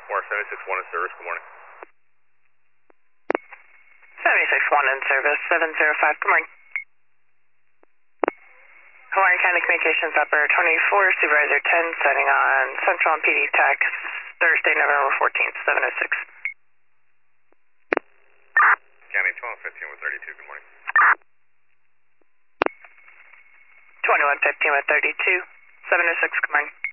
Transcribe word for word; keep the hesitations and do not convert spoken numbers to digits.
Or seventy-six one in service, good morning. seventy-six one in service, seven zero five, good morning. Hawaii County Communications Operator twenty-four, Supervisor ten, setting on Central and P D Tech, Thursday, November fourteenth, seven oh six. County twelve fifteen with thirty-two, good morning. twenty-one fifteen with thirty-two, seven oh six, good morning.